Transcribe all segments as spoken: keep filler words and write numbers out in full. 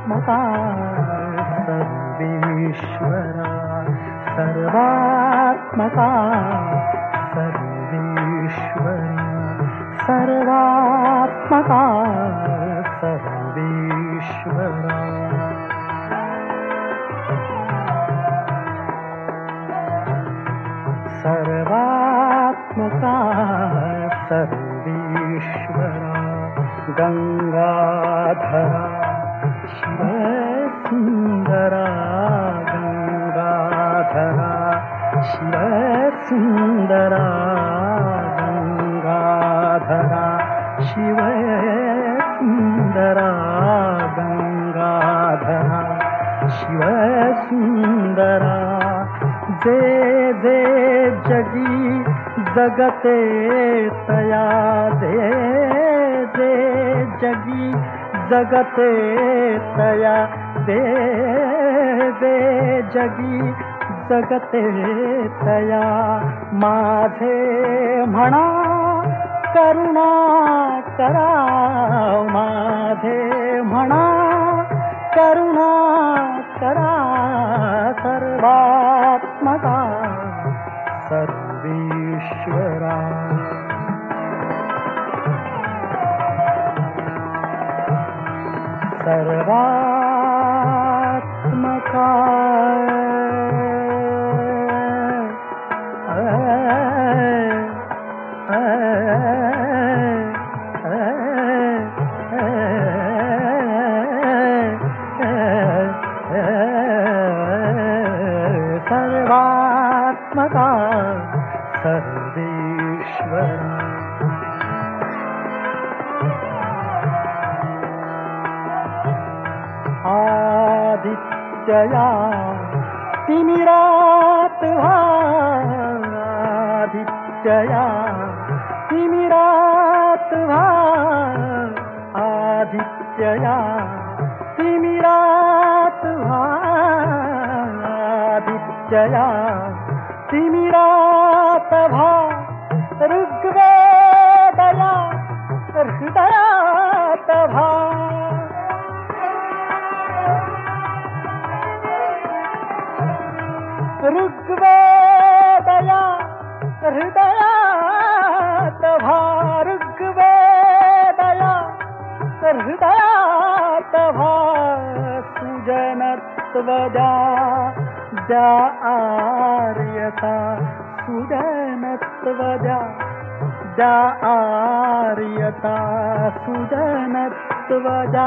सर्वात्मका सर्वेश्वरा सर्वात्मका सर्वेश्वरा सर्वात्मका सर्वेश्वरा सर्वात्मका सर्वेश्वरा गंगाधरा शिवसुंदरा गंगाधरा शिवसुंदरा गंगाधरा शिवसुंदरा गंगाधरा शिवसुंदरा जे जे जगी जगते तया जे जे जगी जगते तया जे जे जगी जगते तया माझे म्हणा करुणा करा माझे म्हणा करुणा करा सर्वात्मका सर्वेश्वरा सर्वात्मका सर्वात्मका सर्वेश्वरा आदित्यया तिमिरात आदित्यया तिमिरात आदित्यया तिमिरात आदित्यया तिमिरात भा ऋग्वेदया हृदयात भा ऋग्वेदया हृदयात भा ऋग्वेदया हृदयात भा सुजनत्वजा द्या आर्यता सुजनत्वजा द्या आर्यता सुजनत्वजा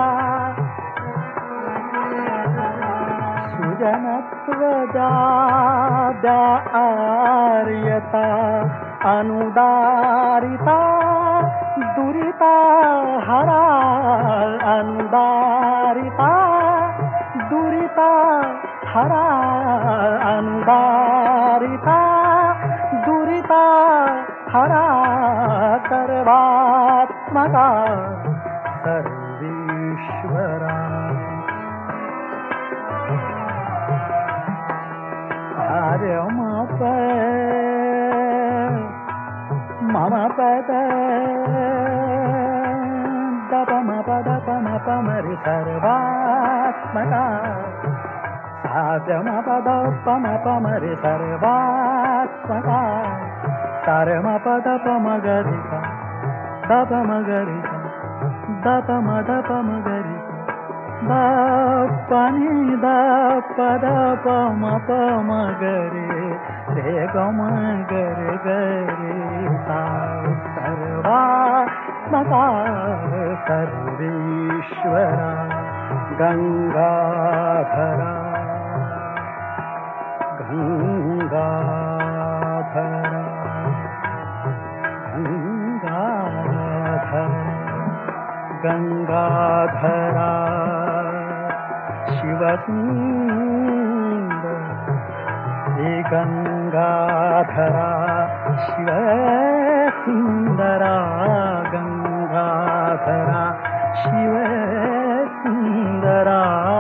सुजनत्वजा द्या आर्यता अनुदारिता दुरिता हरा अनुदारिता दुरिता हरा अनुदारिता दुरिता हरा सर्वात्मका सर्वेश्वरा आर्य मप मम पद दप मप दप मप मरि सर्वात्मका साध्य मप दप मप मरि सर्वात्मका सारे मप दप मगरिसा दप मगरिसा दप मदप मगरिसा दपनी दप दप मप मगरे रे गम गरे गरे सा सर्वात्मका सर्वेश्वरा गंगाधरा गंगाधरा गंगाधरा गंगाधरा शिवसुंदर हे गंगाधरा शिवसुंदरा गंगाधरा शिवसुंदरा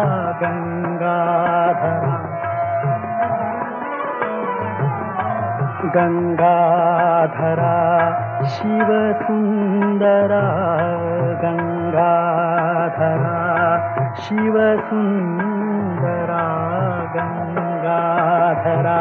गंगाधरा गंगाधरा शिवसुंदरा गंगाधरा शिवसुंदरा गंगाधरा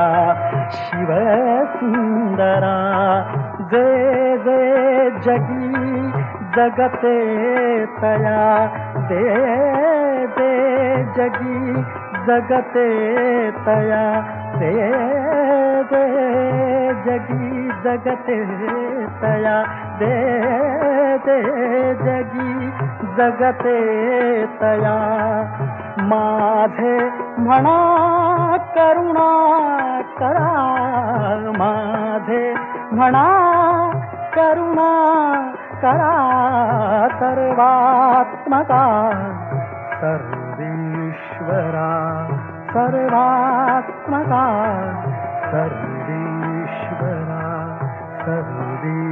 शिवसुंदरा जे जे जगी जगते तया जे जे जगी जगते तया जे जे जगी जगते तया जे जे जगी जगते तया माझे म्हणा करुणा करा माझे म्हणा करुणा करा सर्वात्मका सर्वेश्वरा सर्वात्मका सर्वेश्वरा सर्वे